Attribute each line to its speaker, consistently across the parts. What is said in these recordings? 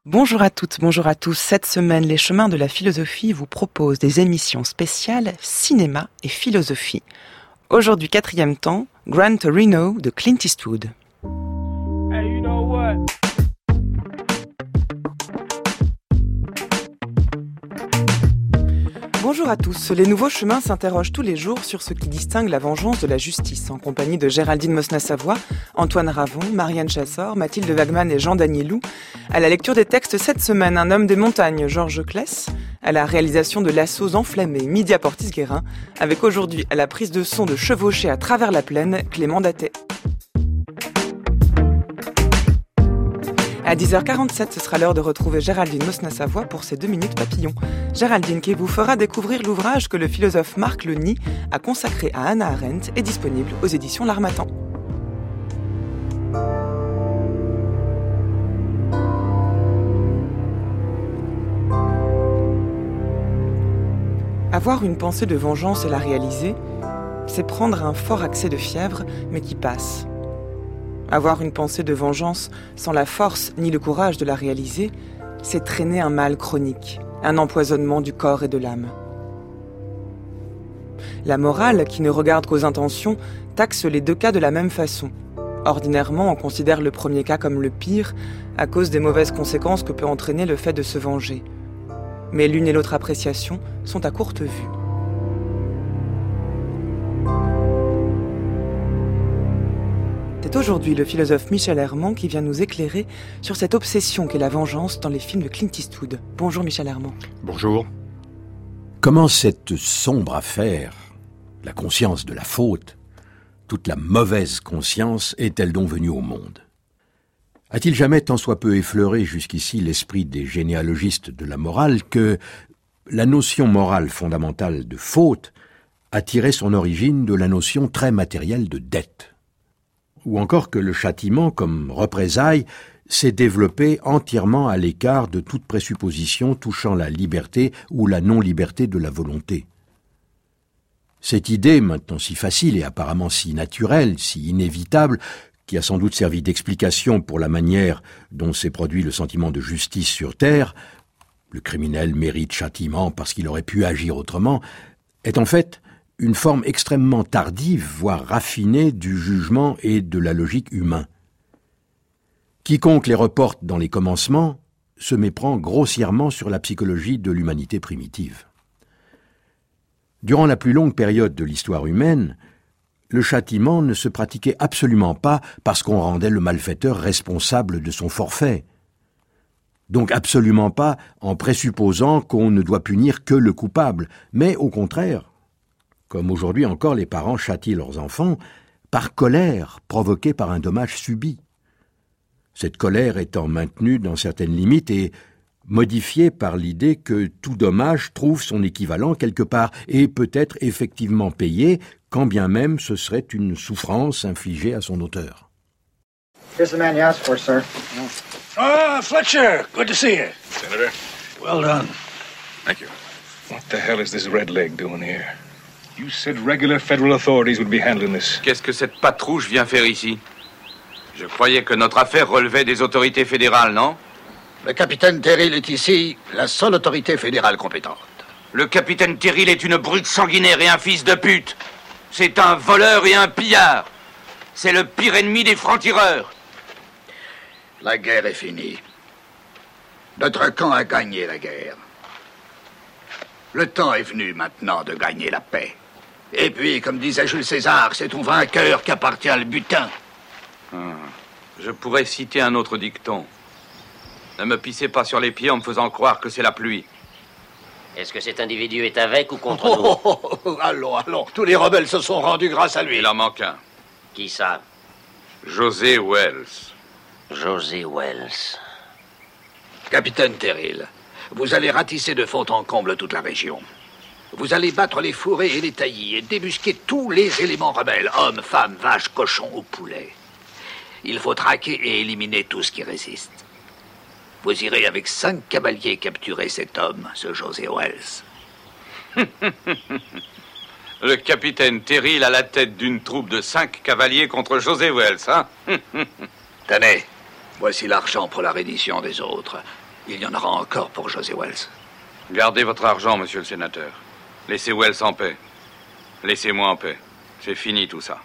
Speaker 1: Bonjour à toutes, bonjour à tous. Cette semaine, les chemins de la philosophie vous proposent des émissions spéciales cinéma et philosophie. Aujourd'hui, 4e temps, Gran Torino de Clint Eastwood.
Speaker 2: Hey, you know what?
Speaker 1: Bonjour à tous. Les nouveaux chemins s'interrogent tous les jours sur ce qui distingue la vengeance de la justice, en compagnie de Géraldine Mosna-Savoie, Antoine Ravon, Marianne Chassor, Mathilde Wagman et Jean Danielou. À la lecture des textes cette semaine, un homme des montagnes, Georges Claes. À la réalisation de L'Assaut enflammé, Midia Portis-Guérin. Avec aujourd'hui, à la prise de son de Chevaucher à travers la plaine, Clément Datet. À 10h47, ce sera l'heure de retrouver Géraldine Mosna-Savoie pour ses 2 minutes papillons. Géraldine qui vous fera découvrir l'ouvrage que le philosophe Marc Legny a consacré à Hannah Arendt est disponible aux éditions L'Harmattan. Avoir une pensée de vengeance et la réaliser, c'est prendre un fort accès de fièvre, mais qui passe. Avoir une pensée de vengeance sans la force ni le courage de la réaliser, c'est traîner un mal chronique, un empoisonnement du corps et de l'âme. La morale, qui ne regarde qu'aux intentions, taxe les 2 cas de la même façon. Ordinairement, on considère le premier cas comme le pire, à cause des mauvaises conséquences que peut entraîner le fait de se venger. Mais l'une et l'autre appréciation sont à courte vue. C'est aujourd'hui le philosophe Michel Herman qui vient nous éclairer sur cette obsession qu'est la vengeance dans les films de Clint Eastwood. Bonjour Michel Herman.
Speaker 3: Bonjour. Comment cette sombre affaire, la conscience de la faute, toute la mauvaise conscience est-elle donc venue au monde ? A-t-il jamais tant soit peu effleuré jusqu'ici l'esprit des généalogistes de la morale que la notion morale fondamentale de faute a tiré son origine de la notion très matérielle de dette ? Ou encore que le châtiment, comme représailles, s'est développé entièrement à l'écart de toute présupposition touchant la liberté ou la non-liberté de la volonté. Cette idée, maintenant si facile et apparemment si naturelle, si inévitable, qui a sans doute servi d'explication pour la manière dont s'est produit le sentiment de justice sur terre, le criminel mérite châtiment parce qu'il aurait pu agir autrement, est en fait une forme extrêmement tardive, voire raffinée, du jugement et de la logique humain. Quiconque les reporte dans les commencements se méprend grossièrement sur la psychologie de l'humanité primitive. Durant la plus longue période de l'histoire humaine, le châtiment ne se pratiquait absolument pas parce qu'on rendait le malfaiteur responsable de son forfait. Donc absolument pas en présupposant qu'on ne doit punir que le coupable, mais au contraire, comme aujourd'hui encore les parents châtient leurs enfants, par colère provoquée par un dommage subi. Cette colère étant maintenue dans certaines limites et modifiée par l'idée que tout dommage trouve son équivalent quelque part et peut être effectivement payé, quand bien même ce serait une souffrance infligée à son auteur.
Speaker 4: Here's the man you asked for, sir.
Speaker 5: Ah, Fletcher, good to see you.
Speaker 6: Senator?
Speaker 5: Well done.
Speaker 6: Thank you.
Speaker 5: What the hell is this red leg doing here? You said regular federal authorities would be handling this.
Speaker 6: Qu'est-ce que cette patrouche vient faire ici? Je croyais que notre affaire relevait des autorités fédérales, non?
Speaker 7: Le capitaine Terrill est ici la seule autorité fédérale compétente.
Speaker 6: Le capitaine Terrill est une brute sanguinaire et un fils de pute. C'est un voleur et un pillard. C'est le pire ennemi des francs-tireurs.
Speaker 7: La guerre est finie. Notre camp a gagné la guerre. Le temps est venu maintenant de gagner la paix. Et puis, comme disait Jules César, c'est au vainqueur qu'appartient le butin.
Speaker 6: Je pourrais citer un autre dicton. Ne me pissez pas sur les pieds en me faisant croire que c'est la pluie.
Speaker 8: Est-ce que cet individu est avec ou contre nous?
Speaker 7: Allons, tous les rebelles se sont rendus grâce à lui.
Speaker 6: Il en manque un.
Speaker 8: Qui ça?
Speaker 6: José Wells.
Speaker 8: José Wells.
Speaker 7: Capitaine Terrill, vous allez ratisser de fond en comble toute la région. Vous allez battre les fourrés et les taillis et débusquer tous les éléments rebelles, hommes, femmes, vaches, cochons ou poulets. Il faut traquer et éliminer tout ce qui résiste. Vous irez avec 5 cavaliers capturer cet homme, ce José Wells.
Speaker 6: Le capitaine Terrill à la tête d'une troupe de 5 cavaliers contre José Wells, hein?
Speaker 7: Tenez, voici l'argent pour la reddition des autres. il y en aura encore pour José Wells.
Speaker 6: Gardez votre argent, monsieur le sénateur. Laissez Wells en paix. Laissez-moi en paix. C'est fini tout ça.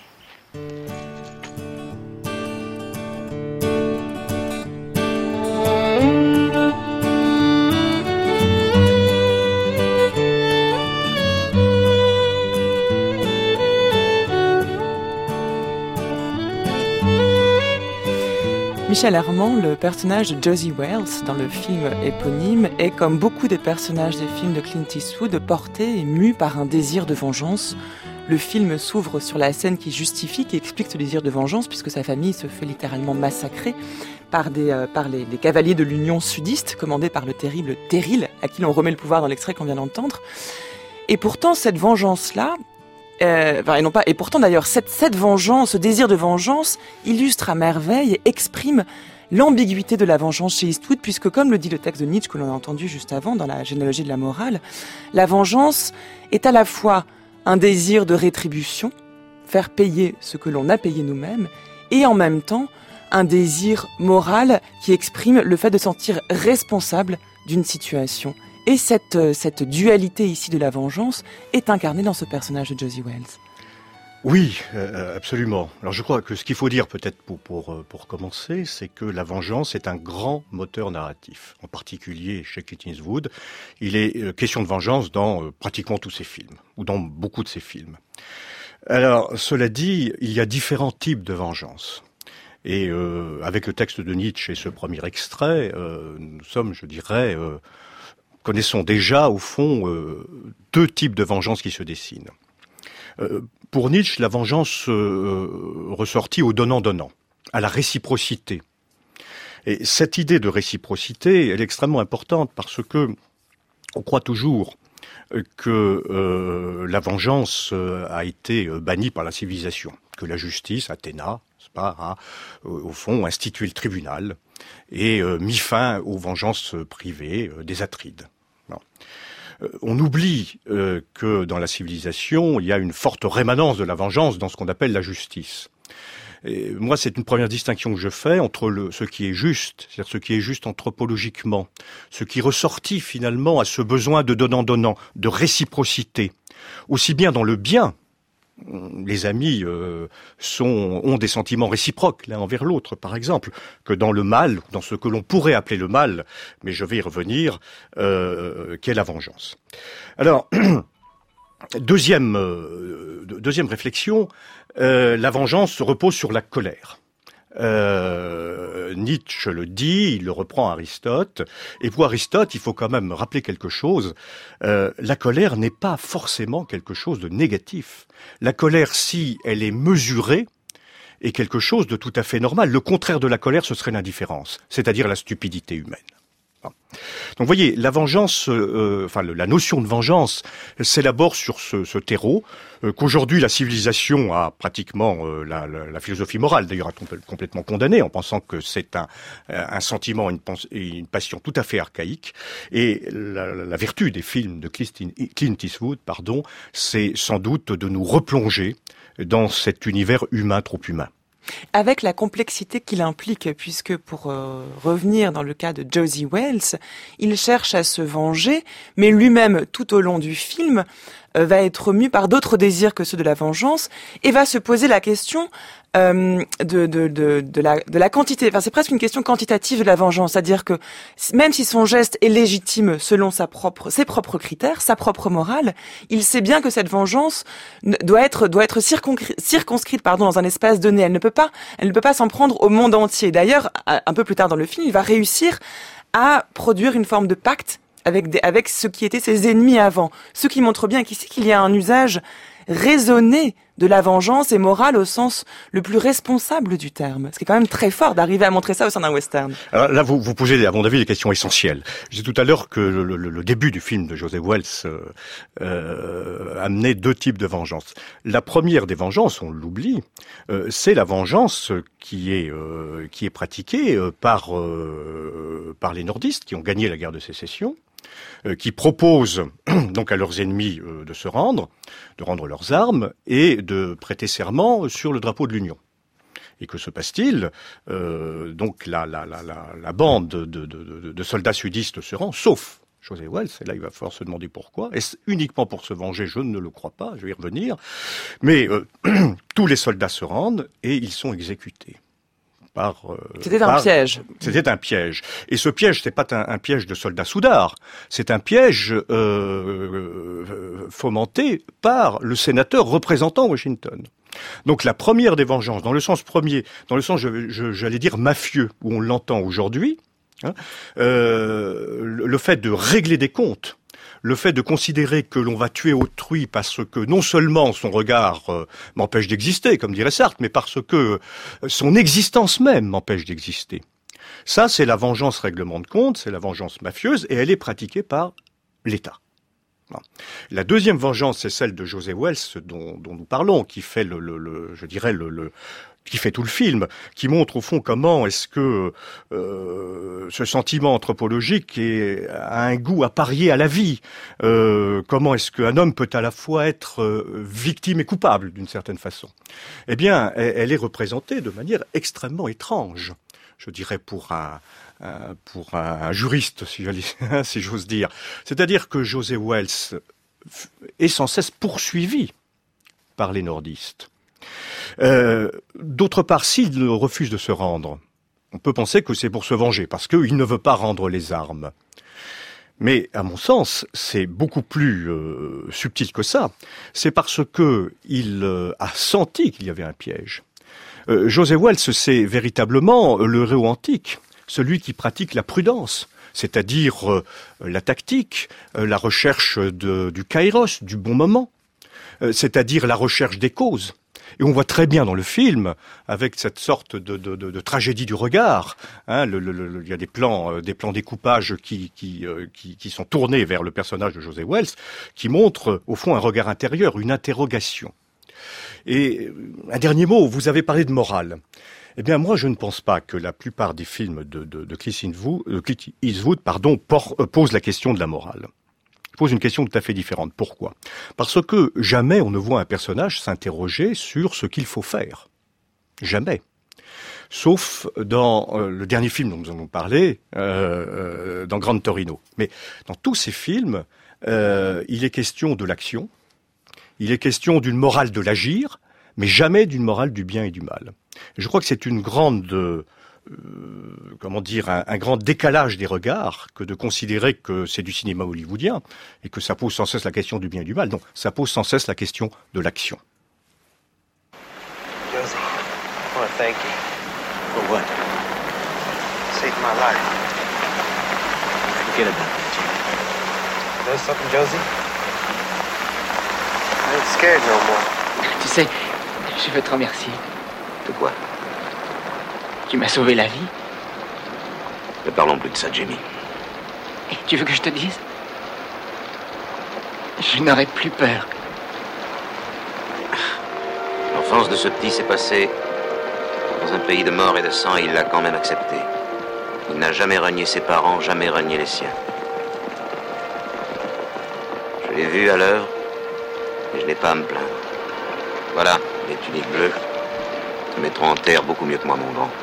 Speaker 1: Michel Armand, le personnage de Josie Wells dans le film éponyme, est comme beaucoup des personnages des films de Clint Eastwood porté et mu par un désir de vengeance. Le film s'ouvre sur la scène qui justifie, qui explique ce désir de vengeance, puisque sa famille se fait littéralement massacrer par les cavaliers de l'Union sudiste, commandés par le terrible Teril, à qui l'on remet le pouvoir dans l'extrait qu'on vient d'entendre. Et pourtant, cette vengeance-là, et pourtant d'ailleurs, cette vengeance, ce désir de vengeance, illustre à merveille et exprime l'ambiguïté de la vengeance chez Eastwood, puisque comme le dit le texte de Nietzsche que l'on a entendu juste avant dans la généalogie de la morale, la vengeance est à la fois un désir de rétribution, faire payer ce que l'on a payé nous-mêmes, et en même temps un désir moral qui exprime le fait de se sentir responsable d'une situation. Et cette dualité ici de la vengeance est incarnée dans ce personnage de Josie Wells.
Speaker 9: Oui, absolument. Alors je crois que ce qu'il faut dire peut-être pour commencer, c'est que la vengeance est un grand moteur narratif. En particulier chez Clint Eastwood, il est question de vengeance dans pratiquement tous ses films, ou dans beaucoup de ses films. Alors cela dit, il y a différents types de vengeance. Et avec le texte de Nietzsche et ce premier extrait, nous sommes, je dirais, connaissons déjà au fond deux types de vengeance qui se dessinent. Pour Nietzsche, la vengeance ressortit au donnant-donnant, à la réciprocité. Et cette idée de réciprocité, elle est extrêmement importante parce que on croit toujours que la vengeance a été bannie par la civilisation, que la justice, Athéna, a au fond institué le tribunal et mis fin aux vengeances privées des Atrides. Non. On oublie que dans la civilisation, il y a une forte rémanence de la vengeance dans ce qu'on appelle la justice. Et moi, c'est une première distinction que je fais entre ce qui est juste, c'est-à-dire ce qui est juste anthropologiquement, ce qui ressortit finalement à ce besoin de donnant-donnant, de réciprocité, aussi bien dans le bien. Les amis ont des sentiments réciproques l'un envers l'autre, par exemple, que dans le mal, dans ce que l'on pourrait appeler le mal, mais je vais y revenir, qu'est la vengeance. Alors, deuxième réflexion, la vengeance repose sur la colère. Nietzsche le dit, il le reprend à Aristote, et pour Aristote, il faut quand même rappeler quelque chose, la colère n'est pas forcément quelque chose de négatif. La colère, si elle est mesurée, est quelque chose de tout à fait normal. Le contraire de la colère, ce serait l'indifférence, c'est-à-dire la stupidité humaine. Donc vous voyez, la vengeance, la notion de vengeance s'élabore sur ce terreau qu'aujourd'hui la civilisation a pratiquement, la philosophie morale d'ailleurs a complètement condamné en pensant que c'est un sentiment, une passion tout à fait archaïque. Et la vertu des films de Clint Eastwood, c'est sans doute de nous replonger dans cet univers humain trop humain.
Speaker 1: Avec la complexité qu'il implique, puisque pour revenir dans le cas de Josie Wells, il cherche à se venger, mais lui-même, tout au long du film, va être mu par d'autres désirs que ceux de la vengeance, et va se poser la question de la quantité. Enfin, c'est presque une question quantitative de la vengeance, c'est-à-dire que même si son geste est légitime selon ses propres critères, sa propre morale, il sait bien que cette vengeance doit être circonscrite dans un espace donné. Elle ne peut pas s'en prendre au monde entier. D'ailleurs, un peu plus tard dans le film, il va réussir à produire une forme de pacte avec ce qui étaient ses ennemis avant. Ce qui montre bien qu'ici qu'il y a un usage raisonné de la vengeance et morale au sens le plus responsable du terme. Ce qui est quand même très fort d'arriver à montrer ça au sein d'un western.
Speaker 9: Alors là, vous posez, à mon avis, des questions essentielles. Je disais tout à l'heure que le début du film de José Wells amenait deux types de vengeance. La première des vengeances, on l'oublie, c'est la vengeance qui est pratiquée par les nordistes qui ont gagné la guerre de sécession, qui proposent donc à leurs ennemis de rendre leurs armes et de prêter serment sur le drapeau de l'Union. Et que se passe-t-il? Donc la bande de soldats sudistes se rend, sauf José Wells, et là il va falloir se demander pourquoi. Est-ce uniquement pour se venger? Je ne le crois pas, je vais y revenir. Mais tous les soldats se rendent et ils sont exécutés.
Speaker 1: C'était un piège.
Speaker 9: C'était un piège. Et ce piège, c'est pas un piège de soldats soudards. C'est un piège fomenté par le sénateur représentant Washington. Donc la première des vengeances, dans le sens j'allais dire mafieux, où on l'entend aujourd'hui, le fait de régler des comptes, le fait de considérer que l'on va tuer autrui parce que non seulement son regard m'empêche d'exister, comme dirait Sartre, mais parce que son existence même m'empêche d'exister. Ça, c'est la vengeance règlement de compte, c'est la vengeance mafieuse, et elle est pratiquée par l'État. La deuxième vengeance, c'est celle de José Wells, dont nous parlons, qui fait qui fait tout le film, qui montre au fond comment est-ce que ce sentiment anthropologique a un goût à parier à la vie. Comment est-ce qu'un homme peut à la fois être victime et coupable d'une certaine façon. Eh bien, elle est représentée de manière extrêmement étrange, je dirais pour un juriste, si j'ose dire. C'est-à-dire que José Wells est sans cesse poursuivi par les nordistes. D'autre part, s'il refuse de se rendre, on peut penser que c'est pour se venger, parce qu'il ne veut pas rendre les armes. Mais, à mon sens, c'est beaucoup plus subtil que ça. C'est parce que il a senti qu'il y avait un piège. José Wells, c'est véritablement le héros antique, celui qui pratique la prudence, c'est-à-dire la tactique, la recherche du kairos, du bon moment, c'est-à-dire la recherche des causes. Et on voit très bien dans le film, avec cette sorte de tragédie du regard, il y a des plans découpage qui sont tournés vers le personnage de José Wells, qui montrent au fond un regard intérieur, une interrogation. Et un dernier mot, vous avez parlé de morale. Eh bien, moi, je ne pense pas que la plupart des films de Clint Eastwood, posent la question de la morale. Pose une question tout à fait différente. Pourquoi? Parce que jamais on ne voit un personnage s'interroger sur ce qu'il faut faire. Jamais. Sauf dans le dernier film dont nous allons parler, dans Gran Torino. Mais dans tous ces films, il est question de l'action, il est question d'une morale de l'agir, mais jamais d'une morale du bien et du mal. Et je crois que c'est une grande... un grand décalage des regards que de considérer que c'est du cinéma hollywoodien et que ça pose sans cesse la question du bien et du mal. Non, ça pose sans cesse la question de l'action.
Speaker 10: Josie, I want to thank you.
Speaker 11: For what?
Speaker 10: Saved my life.
Speaker 11: Forget about it, Jimmy.
Speaker 10: You know something, Josie? I ain't scared no more.
Speaker 12: Tu sais, je veux te remercier.
Speaker 11: De quoi?
Speaker 12: Tu m'as sauvé la vie.
Speaker 11: Ne parlons plus de ça, Jimmy.
Speaker 12: Et tu veux que je te dise? Je n'aurai plus peur.
Speaker 11: L'enfance de ce petit s'est passée dans un pays de mort et de sang et il l'a quand même accepté. Il n'a jamais renié ses parents, jamais renié les siens. Je l'ai vu à l'œuvre et je n'ai pas à me plaindre. Voilà, les tuniques bleues te mettront en terre beaucoup mieux que moi, mon grand.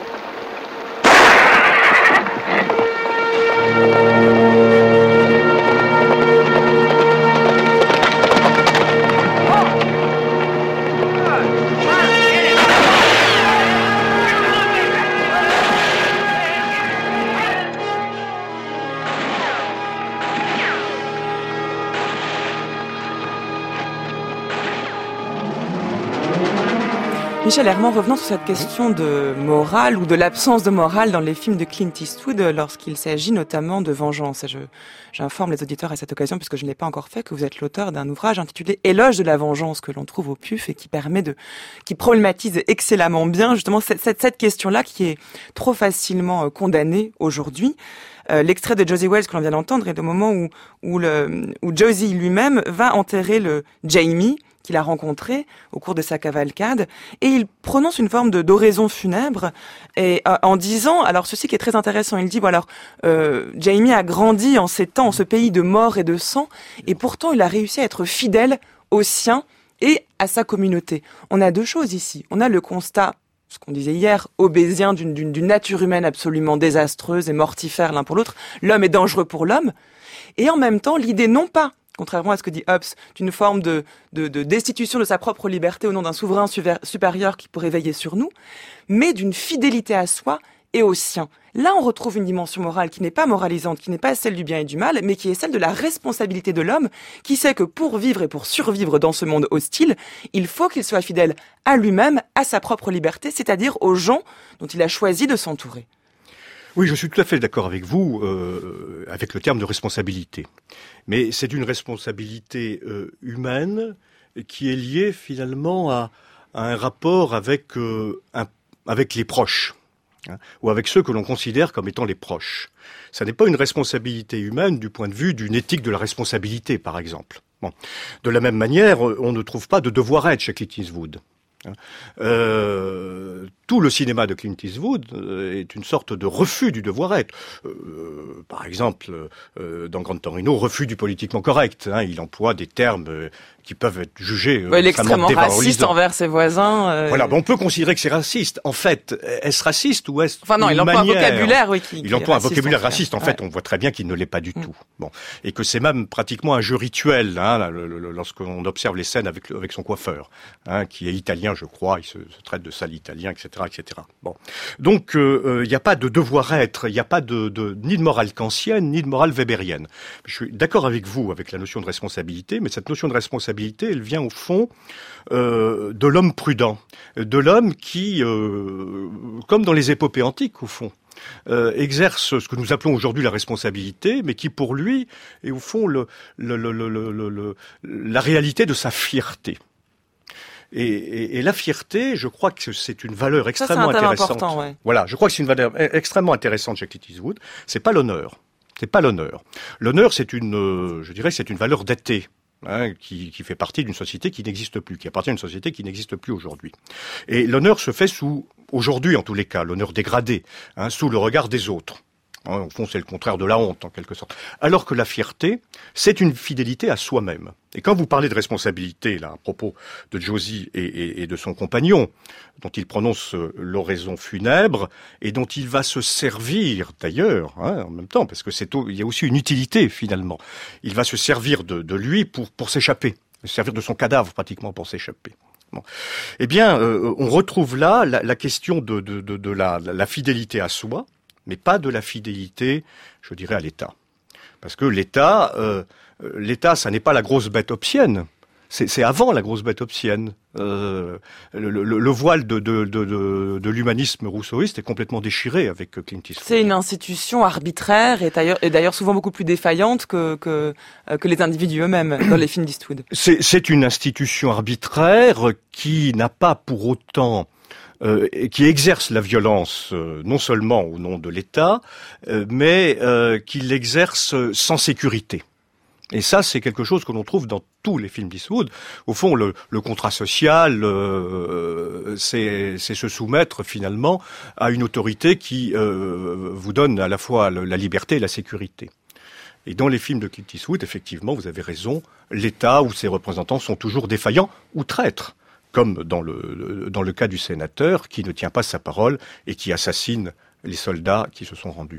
Speaker 1: Michel Herman, revenons sur cette question de morale ou de l'absence de morale dans les films de Clint Eastwood lorsqu'il s'agit notamment de vengeance. J'informe les auditeurs à cette occasion, puisque je ne l'ai pas encore fait, que vous êtes l'auteur d'un ouvrage intitulé Éloge de la vengeance que l'on trouve au PUF et qui problématise excellemment bien justement cette question-là qui est trop facilement condamnée aujourd'hui. L'extrait de Josie Wells que l'on vient d'entendre est au moment où Josie lui-même va enterrer le Jamie qu'il a rencontré au cours de sa cavalcade, et il prononce une forme d'oraison funèbre, et en disant, alors ceci qui est très intéressant, il dit, bon alors, Jamie a grandi en ces temps, en ce pays de mort et de sang, et pourtant il a réussi à être fidèle aux siens et à sa communauté. On a deux choses ici. On a le constat ce qu'on disait hier, obésien d'une nature humaine absolument désastreuse et mortifère l'un pour l'autre. L'homme est dangereux pour l'homme. Et en même temps, l'idée non pas, contrairement à ce que dit Hobbes, d'une forme de destitution de sa propre liberté au nom d'un souverain supérieur qui pourrait veiller sur nous, mais d'une fidélité à soi et aux siens. Là, on retrouve une dimension morale qui n'est pas moralisante, qui n'est pas celle du bien et du mal, mais qui est celle de la responsabilité de l'homme, qui sait que pour vivre et pour survivre dans ce monde hostile, il faut qu'il soit fidèle à lui-même, à sa propre liberté, c'est-à-dire aux gens dont il a choisi de s'entourer.
Speaker 9: Oui, je suis tout à fait d'accord avec vous, avec le terme de responsabilité. Mais c'est une responsabilité humaine qui est liée finalement à un rapport avec les proches. Ou avec ceux que l'on considère comme étant les proches. Ça n'est pas une responsabilité humaine du point de vue d'une éthique de la responsabilité, par exemple. Bon. De la même manière, on ne trouve pas de devoir-être chez Clint Eastwood. Tout le cinéma de Clint Eastwood est une sorte de refus du devoir-être. Par exemple, dans Gran Torino, refus du politiquement correct. Il emploie des termes qui peuvent être jugés
Speaker 1: il est extrêmement raciste envers ses voisins.
Speaker 9: Voilà, on peut considérer que c'est raciste. En fait, est-ce raciste ou est-ce
Speaker 1: Enfin non, il emploie un vocabulaire, oui,
Speaker 9: il emploie un vocabulaire raciste. En fait, on voit très bien qu'il ne l'est pas du tout. Bon, et que c'est même pratiquement un jeu rituel, lorsqu'on observe les scènes avec son coiffeur, qui est italien, je crois. Il se traite de sale italien, etc., etc. Bon, donc il n'y a pas de devoir-être, il n'y a pas ni de morale kantienne, ni de morale weberienne. Je suis d'accord avec vous avec la notion de responsabilité, mais cette notion de responsabilité, elle vient au fond de l'homme prudent, de l'homme qui, comme dans les épopées antiques au fond, exerce ce que nous appelons aujourd'hui la responsabilité, mais qui pour lui est au fond la réalité de sa fierté. Et la fierté, je crois que c'est une valeur extrêmement intéressante.
Speaker 1: Ouais.
Speaker 9: Voilà, je crois que c'est une valeur extrêmement intéressante chez Clint Eastwood. C'est pas l'honneur. C'est pas l'honneur. L'honneur, c'est une valeur datée. Qui fait partie d'une société qui n'existe plus, qui appartient à une société qui n'existe plus aujourd'hui. Et l'honneur se fait aujourd'hui en tous les cas, l'honneur dégradé, sous le regard des autres. Au fond, c'est le contraire de la honte, en quelque sorte. Alors que la fierté, c'est une fidélité à soi-même. Et quand vous parlez de responsabilité, là, à propos de Josie et de son compagnon, dont il prononce l'oraison funèbre, et dont il va se servir, d'ailleurs, en même temps, parce que il y a aussi une utilité, finalement. Il va se servir de lui pour s'échapper, se servir de son cadavre, pratiquement, pour s'échapper. Bon. Eh bien, on retrouve là la question de la fidélité à soi, mais pas de la fidélité, je dirais, à l'État. Parce que l'État, ça n'est pas la grosse bête hobbesienne. C'est avant la grosse bête hobbesienne. Le voile de l'humanisme rousseauiste est complètement déchiré avec Clint Eastwood.
Speaker 1: C'est une institution arbitraire et d'ailleurs souvent beaucoup plus défaillante que les individus eux-mêmes dans les films d'Eastwood.
Speaker 9: C'est une institution arbitraire qui n'a pas pour autant qui exerce la violence non seulement au nom de l'État, mais qui l'exerce sans sécurité. Et ça, c'est quelque chose que l'on trouve dans tous les films d'Eastwood. Au fond, le contrat social, c'est se soumettre finalement à une autorité qui vous donne à la fois la liberté et la sécurité. Et dans les films de Clint Eastwood, effectivement, vous avez raison, l'État ou ses représentants sont toujours défaillants ou traîtres, comme dans le cas du sénateur qui ne tient pas sa parole et qui assassine les soldats qui se sont rendus.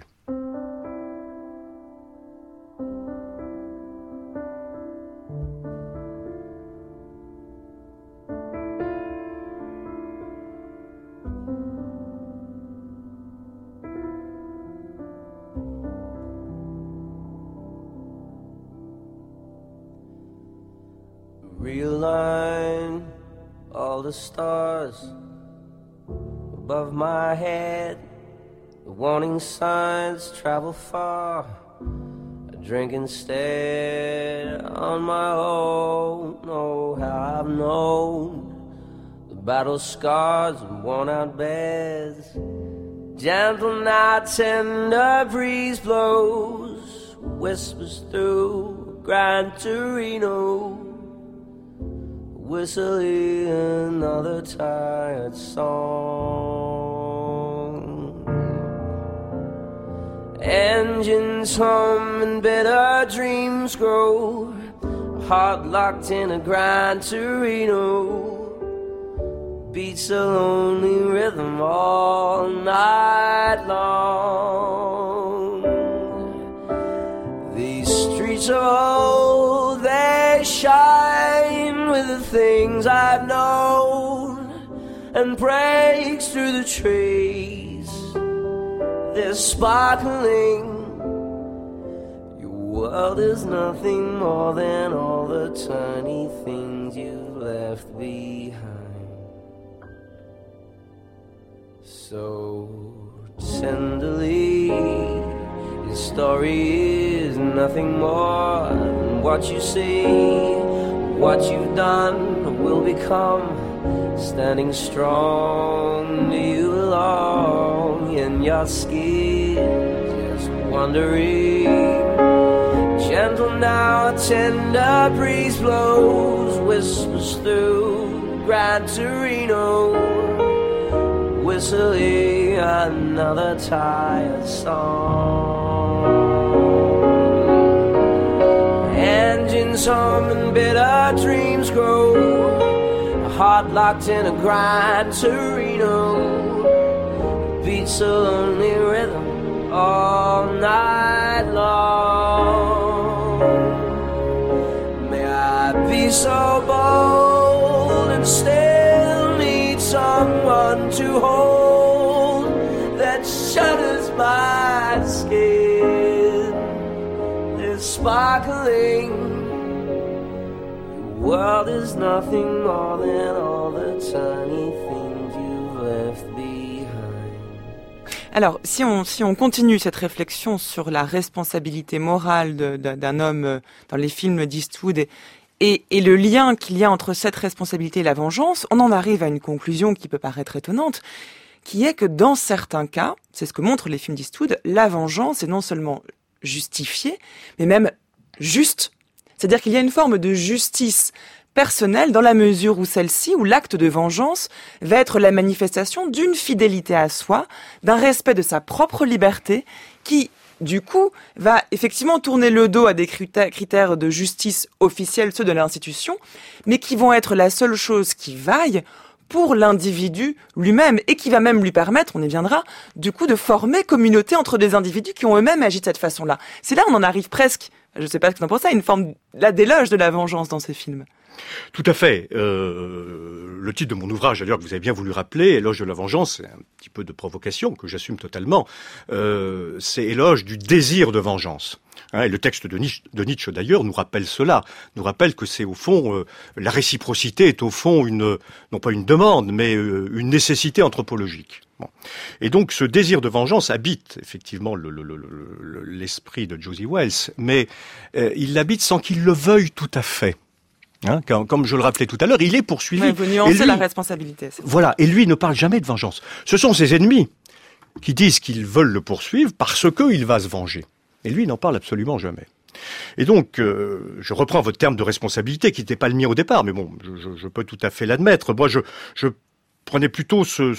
Speaker 13: Realign all the stars above my head. The warning signs travel far. I drink instead on my own. Oh, how I've known the battle scars and worn out beds. Gentle nights and a breeze blows, whispers through Gran Torino. Whistling another tired song. Engines hum and bitter dreams grow. Heart locked in a Gran Torino. beats a lonely rhythm all night long. These streets are old, they shine with the things I've known, and breaks through the trees, they're sparkling. Your world is nothing more than all the tiny things you've left behind. So tenderly, your story is nothing more than what you see, what you've done will become. Standing strong, do you belong in your skin, just wondering. Gentle now, a tender breeze blows, whispers through Gran Torino, whistling another tired song. Engines hum and bitter dreams grow, heart locked in a Gran Torino, beats a lonely rhythm all night long. May I be so bold and still need someone to hold that shudders my skin. They're sparkling. World is nothing more than all the tiny things you've left behind.
Speaker 1: Alors, si on continue cette réflexion sur la responsabilité morale d'un homme dans les films d'Eastwood et le lien qu'il y a entre cette responsabilité et la vengeance, on en arrive à une conclusion qui peut paraître étonnante, qui est que dans certains cas, c'est ce que montrent les films d'Eastwood, la vengeance est non seulement justifiée, mais même juste. C'est-à-dire qu'il y a une forme de justice personnelle dans la mesure où celle-ci, où l'acte de vengeance va être la manifestation d'une fidélité à soi, d'un respect de sa propre liberté, qui, du coup, va effectivement tourner le dos à des critères de justice officiels, ceux de l'institution, mais qui vont être la seule chose qui vaille pour l'individu lui-même et qui va même lui permettre, on y viendra, du coup de former communauté entre des individus qui ont eux-mêmes agi de cette façon-là. C'est là où on en arrive presque, je ne sais pas ce que tu en penses, à une forme d'éloge de la vengeance dans ces films.
Speaker 9: Tout à fait. Le titre de mon ouvrage, d'ailleurs, que vous avez bien voulu rappeler, Éloge de la vengeance, c'est un petit peu de provocation que j'assume totalement. C'est éloge du désir de vengeance. Et le texte de Nietzsche, d'ailleurs, nous rappelle cela. Nous rappelle que c'est au fond, la réciprocité est au fond non pas une demande, mais une nécessité anthropologique. Bon. Et donc, ce désir de vengeance habite effectivement l'esprit de Josie Wells, mais il l'habite sans qu'il le veuille tout à fait. Comme je le rappelais tout à l'heure, il est poursuivi.
Speaker 1: Ouais, vous nuancez la responsabilité.
Speaker 9: Voilà, et lui il ne parle jamais de vengeance. Ce sont ses ennemis qui disent qu'ils veulent le poursuivre parce qu'il va se venger. Et lui, il n'en parle absolument jamais. Et donc, je reprends votre terme de responsabilité, qui n'était pas le mien au départ, mais bon, je peux tout à fait l'admettre. Moi, je prenais plutôt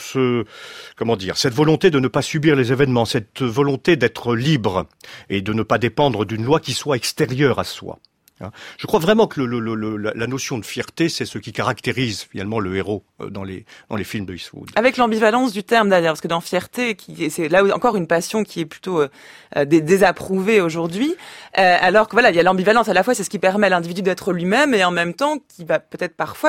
Speaker 9: cette volonté de ne pas subir les événements, cette volonté d'être libre et de ne pas dépendre d'une loi qui soit extérieure à soi. Je crois vraiment que la notion de fierté, c'est ce qui caractérise finalement le héros dans les films de Eastwood.
Speaker 1: Avec l'ambivalence du terme d'ailleurs, parce que dans fierté, c'est là encore une passion qui est plutôt désapprouvée aujourd'hui, alors que voilà, il y a l'ambivalence à la fois, c'est ce qui permet à l'individu d'être lui-même et en même temps qui va peut-être parfois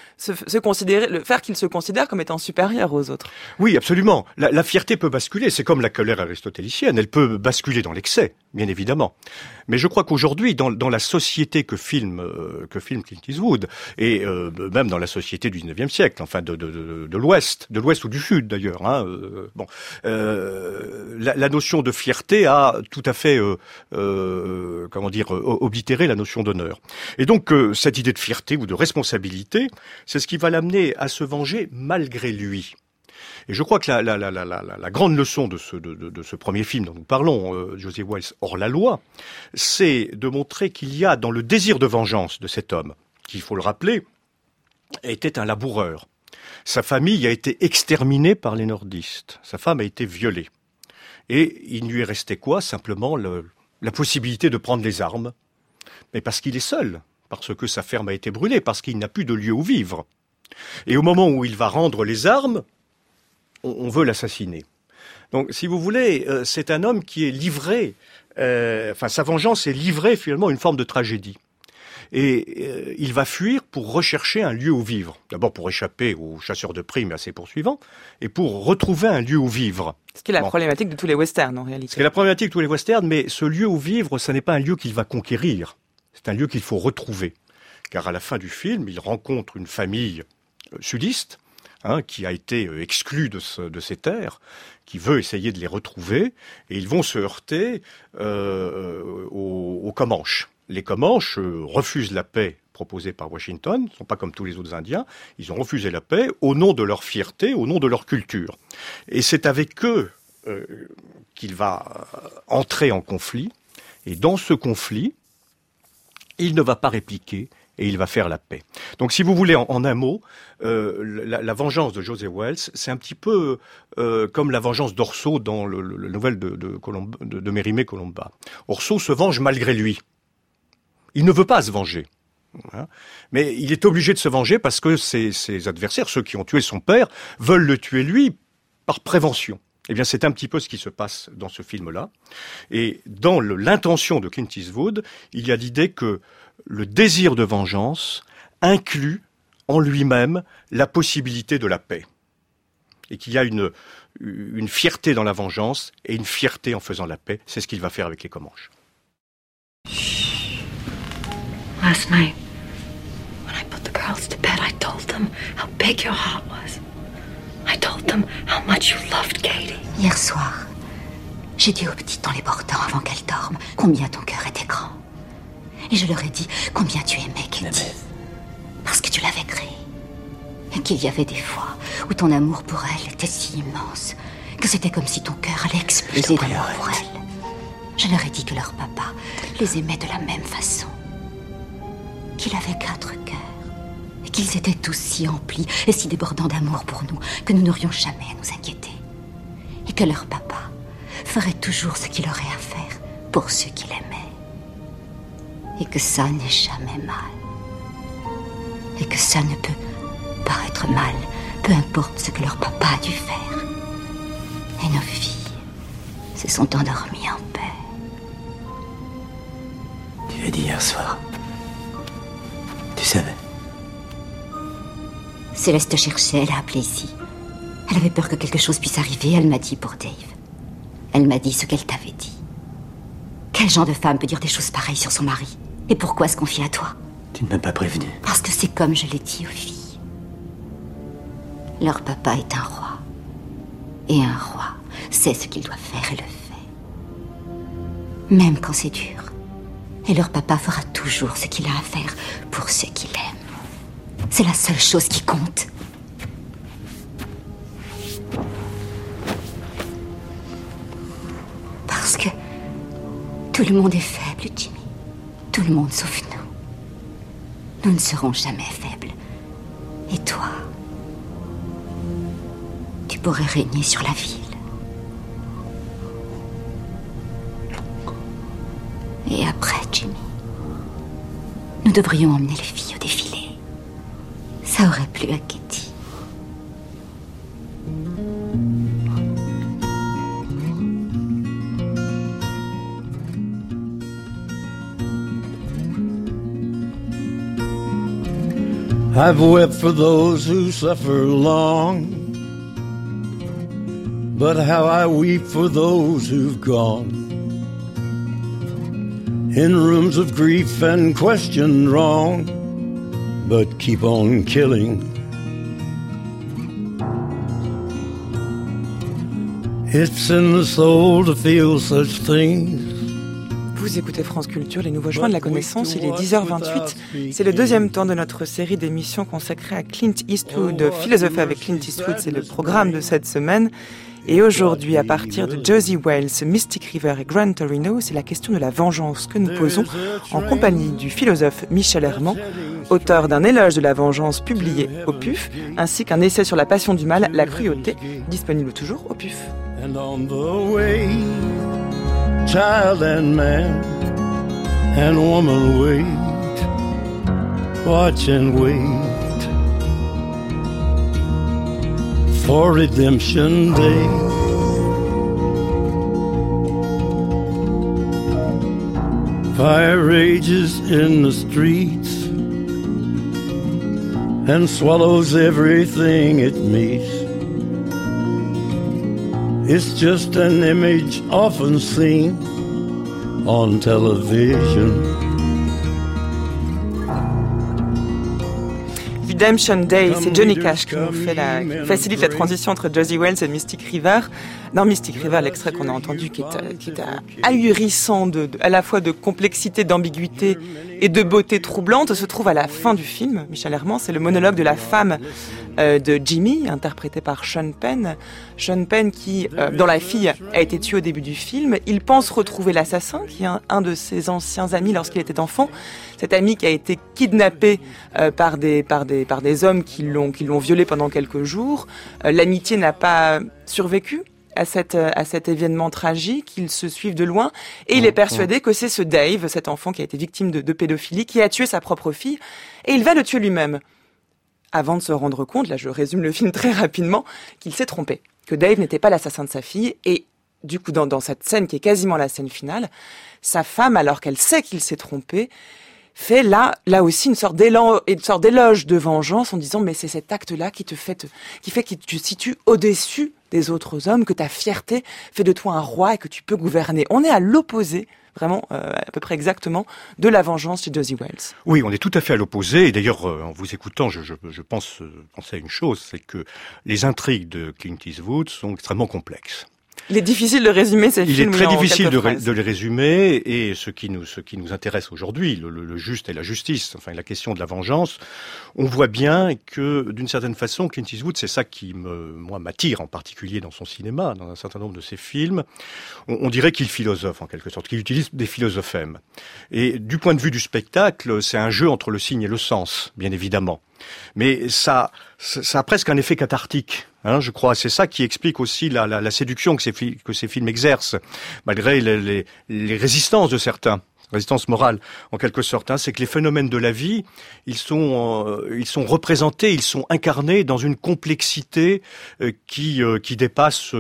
Speaker 1: faire qu'il se considère comme étant supérieur aux autres.
Speaker 9: Oui, absolument. La fierté peut basculer, c'est comme la colère aristotélicienne, elle peut basculer dans l'excès, bien évidemment. Mais je crois qu'aujourd'hui, dans la société que filme Clint Eastwood, et même dans la société du 19e siècle, enfin de l'Ouest ou du Sud d'ailleurs, la notion de fierté a tout à fait, oblitéré la notion d'honneur. Et donc cette idée de fierté ou de responsabilité, c'est ce qui va l'amener à se venger malgré lui. Et je crois que la grande leçon de ce premier film dont nous parlons, Josie Wells, Hors la loi, c'est de montrer qu'il y a dans le désir de vengeance de cet homme, qui, il faut le rappeler, était un laboureur. Sa famille a été exterminée par les nordistes. Sa femme a été violée. Et il lui est resté quoi? Simplement la possibilité de prendre les armes. Mais parce qu'il est seul, parce que sa ferme a été brûlée, parce qu'il n'a plus de lieu où vivre. Et au moment où il va rendre les armes, on veut l'assassiner. Donc, si vous voulez, c'est un homme qui est livré, sa vengeance est livrée finalement à une forme de tragédie. Et il va fuir pour rechercher un lieu où vivre. D'abord pour échapper aux chasseurs de primes et à ses poursuivants, et pour retrouver un lieu où vivre.
Speaker 1: Ce qui est la problématique de tous les westerns, en réalité.
Speaker 9: Ce qui est la problématique de tous les westerns, mais ce lieu où vivre, ce n'est pas un lieu qu'il va conquérir. C'est un lieu qu'il faut retrouver. Car à la fin du film, il rencontre une famille sudiste, qui a été exclue de ces terres, qui veut essayer de les retrouver, et ils vont se heurter aux Comanches. Les Comanches refusent la paix proposée par Washington, ils ne sont pas comme tous les autres Indiens, ils ont refusé la paix au nom de leur fierté, au nom de leur culture. Et c'est avec eux qu'il va entrer en conflit, et dans ce conflit, il ne va pas répliquer, et il va faire la paix. Donc si vous voulez, en un mot, la vengeance de José Welles, c'est un petit peu comme la vengeance d'Orso dans la nouvelle de Mérimée Colomba. Orso se venge malgré lui. Il ne veut pas se venger. Mais il est obligé de se venger parce que ses adversaires, ceux qui ont tué son père, veulent le tuer lui par prévention. Eh bien, c'est un petit peu ce qui se passe dans ce film-là. Et dans l'intention de Clint Eastwood, il y a l'idée que le désir de vengeance inclut en lui-même la possibilité de la paix. Et qu'il y a une fierté dans la vengeance et une fierté en faisant la paix. C'est ce qu'il va faire avec les Comanches.
Speaker 14: Last night, when I put the girls to bed, I told them how big your heart was. I told them how much you loved Katie.
Speaker 15: Hier soir, j'ai dit aux petites en les portant avant qu'elles dorment combien ton cœur était grand. Et je leur ai dit combien tu aimais Katie. Parce que tu l'avais créée. Et qu'il y avait des fois où ton amour pour elle était si immense que c'était comme si ton cœur allait exploser d'amour pour elle. Je leur ai dit que leur papa les aimait de la même façon. Qu'il avait 4 cœurs, et qu'ils étaient tous si emplis et si débordants d'amour pour nous que nous n'aurions jamais à nous inquiéter. Et que leur papa ferait toujours ce qu'il aurait à faire pour ceux qu'il aimait. Et que ça n'est jamais mal. Et que ça ne peut paraître mal, peu importe ce que leur papa a dû faire. Et nos filles se sont endormies en paix.
Speaker 16: Tu l'as dit hier soir. Tu savais.
Speaker 15: Céleste cherchait, elle a appelé ici. Elle avait peur que quelque chose puisse arriver, elle m'a dit pour Dave. Elle m'a dit ce qu'elle t'avait dit. Quel genre de femme peut dire des choses pareilles sur son mari? Et pourquoi se confier à toi?
Speaker 16: Tu ne m'as pas prévenu.
Speaker 15: Parce que c'est comme je l'ai dit aux filles. Leur papa est un roi. Et un roi sait ce qu'il doit faire et le fait. Même quand c'est dur. Et leur papa fera toujours ce qu'il a à faire pour ceux qu'il aime. C'est la seule chose qui compte. Parce que tout le monde est faible, Jimmy. Tout le monde sauf nous. Nous ne serons jamais faibles. Et toi, tu pourrais régner sur la ville. Et après, Jimmy, nous devrions emmener les filles au défilé. Ça aurait plu à Katie.
Speaker 17: I've wept for those who suffer long, but how I weep for those who've gone in rooms of grief and questioned wrong, but keep on killing. It's in the soul to feel such things.
Speaker 1: Vous écoutez France Culture, les nouveaux chemins de la connaissance, il est 10h28. C'est le deuxième temps de notre série d'émissions consacrée à Clint Eastwood. Philosopher avec Clint Eastwood, c'est le programme de cette semaine. Et aujourd'hui, à partir de Josie Wales, Mystic River et Gran Torino, c'est la question de la vengeance que nous posons en compagnie du philosophe Michel Herman, auteur d'un éloge de la vengeance publié au PUF, ainsi qu'un essai sur la passion du mal, la cruauté, disponible toujours au PUF.
Speaker 17: And on the way, child and man and woman wait, watch and wait for Redemption Day. Fire rages in the streets and swallows everything it meets. It's just an image often seen on television.
Speaker 1: Redemption Day, c'est Johnny Cash qui facilite la transition entre Josie Wells et Mystic River. Dans Mystic River, l'extrait qu'on a entendu qui est ahurissant à la fois de complexité, d'ambiguïté et de beauté troublante, se trouve à la fin du film. Michel Herman, c'est le monologue de la femme de Jimmy, interprétée par Sean Penn. Sean Penn dont la fille a été tuée au début du film. Il pense retrouver l'assassin, qui est un de ses anciens amis lorsqu'il était enfant. Cet ami qui a été kidnappé par des hommes qui l'ont violé pendant quelques jours. L'amitié n'a pas survécu à cet événement tragique. Ils se suivent de loin et il est persuadé que c'est ce Dave, cet enfant qui a été victime de pédophilie, qui a tué sa propre fille, et il va le tuer lui-même. Avant de se rendre compte, là je résume le film très rapidement, qu'il s'est trompé, que Dave n'était pas l'assassin de sa fille. Et du coup, dans cette scène qui est quasiment la scène finale, sa femme, alors qu'elle sait qu'il s'est trompé, fait là aussi une sorte d'éloge de vengeance en disant mais c'est cet acte-là qui fait que tu te situes au-dessus des autres hommes, que ta fierté fait de toi un roi et que tu peux gouverner. On est à l'opposé, vraiment à peu près exactement, de la vengeance de Josie Wells.
Speaker 9: Oui, on est tout à fait à l'opposé. Et d'ailleurs, en vous écoutant, je pense à une chose, c'est que les intrigues de Clint Eastwood sont extrêmement complexes.
Speaker 1: Il est difficile de résumer ces films.
Speaker 9: Il est très difficile de les résumer, et ce qui nous intéresse aujourd'hui, le juste et la justice, enfin la question de la vengeance, on voit bien que d'une certaine façon, Clint Eastwood, c'est ça qui m'attire en particulier dans son cinéma, dans un certain nombre de ses films. On dirait qu'il philosophe en quelque sorte, qu'il utilise des philosophèmes. Et du point de vue du spectacle, c'est un jeu entre le signe et le sens, bien évidemment. Mais ça a presque un effet cathartique, je crois. C'est ça qui explique aussi la séduction que ces films exercent, malgré les résistances de certains, résistance morale en quelque sorte. C'est que les phénomènes de la vie, ils sont représentés, ils sont incarnés dans une complexité qui dépasse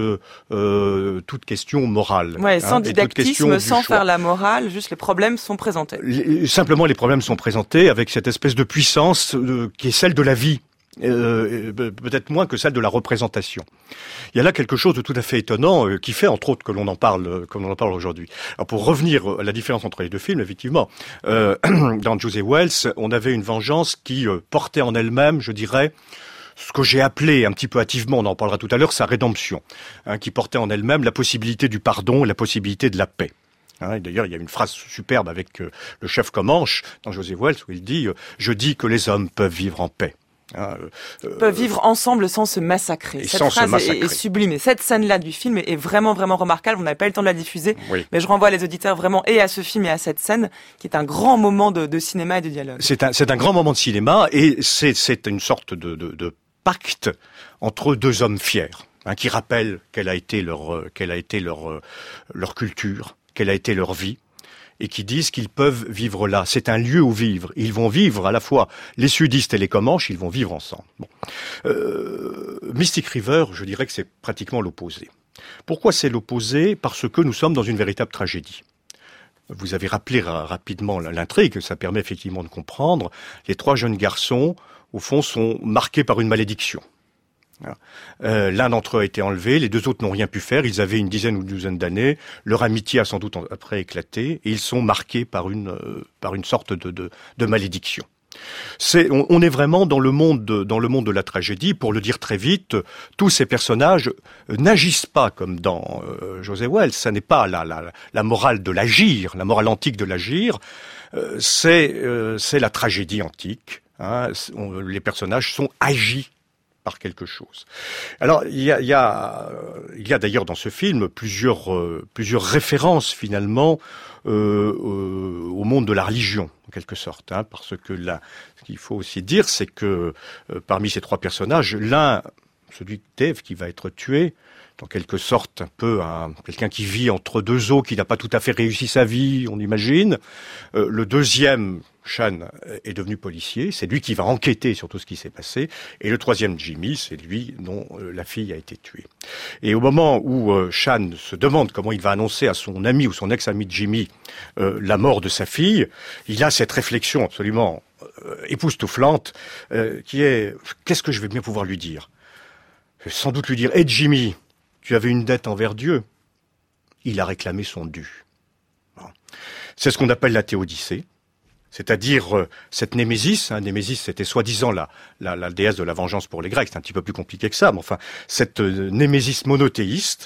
Speaker 9: toute question morale.
Speaker 1: Ouais, sans didactisme, sans faire la morale, juste les problèmes sont présentés.
Speaker 9: Simplement, les problèmes sont présentés avec cette espèce de puissance qui est celle de la vie. Peut-être moins que celle de la représentation. Il y a là quelque chose de tout à fait étonnant qui fait entre autres que l'on en parle comme on en parle aujourd'hui. Alors pour revenir à la différence entre les deux films, effectivement, dans Josie Wells, on avait une vengeance qui portait en elle-même, je dirais, ce que j'ai appelé un petit peu hâtivement, on en parlera tout à l'heure, sa rédemption, qui portait en elle-même la possibilité du pardon, la possibilité de la paix. Et d'ailleurs, il y a une phrase superbe avec le chef Comanche dans Josie Wells où il dit « Je dis que les hommes peuvent vivre en paix ».
Speaker 1: Peuvent vivre ensemble sans se massacrer. Cette phrase est sublime. Et cette scène-là du film est vraiment, vraiment remarquable. On n'a pas eu le temps de la diffuser. Oui. Mais je renvoie les auditeurs vraiment et à ce film et à cette scène, qui est un grand moment de cinéma et de dialogue.
Speaker 9: C'est un grand moment de cinéma, et c'est une sorte de pacte entre deux hommes fiers, qui rappellent quelle a été leur culture, quelle a été leur vie, et qui disent qu'ils peuvent vivre là. C'est un lieu où vivre. Ils vont vivre à la fois les sudistes et les Comanches, ils vont vivre ensemble. Bon. Mystic River, je dirais que c'est pratiquement l'opposé. Pourquoi c'est l'opposé ? Parce que nous sommes dans une véritable tragédie. Vous avez rappelé rapidement l'intrigue, ça permet effectivement de comprendre. Les trois jeunes garçons, au fond, sont marqués par une malédiction. L'un d'entre eux a été enlevé, les deux autres n'ont rien pu faire, ils avaient une dizaine ou une douzaine d'années, leur amitié a sans doute après éclaté, et ils sont marqués par une sorte de malédiction. On est vraiment dans le monde de la tragédie. Pour le dire très vite, tous ces personnages n'agissent pas comme dans Josie Wells. Ça n'est pas la morale de l'agir, la morale antique de l'agir. C'est la tragédie antique. Les personnages sont agis par quelque chose. Alors il y a d'ailleurs dans ce film plusieurs références finalement au monde de la religion en quelque sorte, parce que là, ce qu'il faut aussi dire, c'est que parmi ces trois personnages, l'un, celui de Dave qui va être tué, en quelque sorte un peu quelqu'un qui vit entre deux eaux, qui n'a pas tout à fait réussi sa vie, on imagine. Le deuxième, Sean, est devenu policier, c'est lui qui va enquêter sur tout ce qui s'est passé, et le troisième, Jimmy, c'est lui dont la fille a été tuée. Et au moment où Sean se demande comment il va annoncer à son ami ou son ex-ami Jimmy la mort de sa fille, il a cette réflexion absolument époustouflante qui est « qu'est-ce que je vais bien pouvoir lui dire ?» Sans doute lui dire « Hey Jimmy, tu avais une dette envers Dieu. Il a réclamé son dû. » C'est ce qu'on appelle la théodicée, c'est-à-dire cette Némésis. Némésis, c'était soi-disant la déesse de la vengeance pour les Grecs. C'est un petit peu plus compliqué que ça, mais enfin, cette Némésis monothéiste,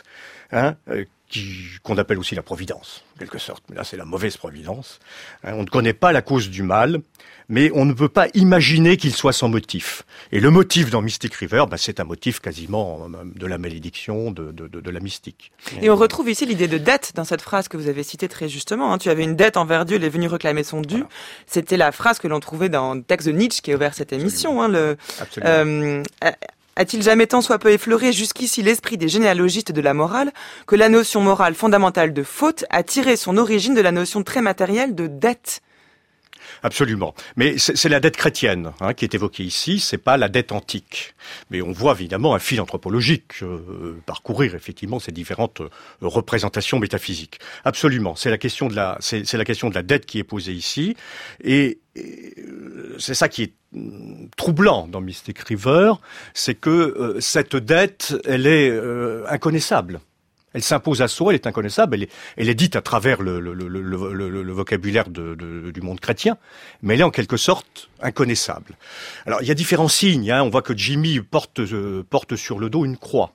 Speaker 9: qu'on appelle aussi la providence, en quelque sorte. Mais là, c'est la mauvaise providence. On ne connaît pas la cause du mal, mais on ne peut pas imaginer qu'il soit sans motif. Et le motif dans Mystic River, c'est un motif quasiment de la malédiction, de la mystique.
Speaker 1: Et on retrouve ici l'idée de dette dans cette phrase que vous avez citée très justement. Tu avais une dette envers Dieu, il est venu réclamer son dû. Voilà. C'était la phrase que l'on trouvait dans le texte de Nietzsche qui a ouvert cette émission.
Speaker 9: Absolument.
Speaker 1: A-t-il jamais tant soit peu effleuré jusqu'ici l'esprit des généalogistes de la morale que la notion morale fondamentale de faute a tiré son origine de la notion très matérielle de dette?
Speaker 9: Absolument. Mais c'est la dette chrétienne qui est évoquée ici, c'est pas la dette antique. Mais on voit évidemment un fil anthropologique parcourir effectivement ces différentes représentations métaphysiques. Absolument. C'est la question de la dette qui est posée ici. Et c'est ça qui est troublant dans Mystic River, c'est que cette dette, elle est inconnaissable. Elle s'impose à soi, elle est inconnaissable, elle est dite à travers le vocabulaire du monde chrétien, mais elle est en quelque sorte inconnaissable. Alors il y a différents signes, on voit que Jimmy porte sur le dos une croix.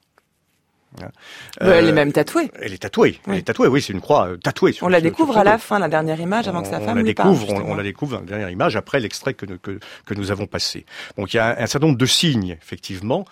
Speaker 1: Elle est même tatouée.
Speaker 9: Elle est tatouée, oui, c'est une croix tatouée.
Speaker 1: On la découvre à la fin, la dernière image, avant que sa femme lui parle.
Speaker 9: On la découvre dans la dernière image, après l'extrait que nous avons passé. Donc il y a un certain nombre de signes, effectivement,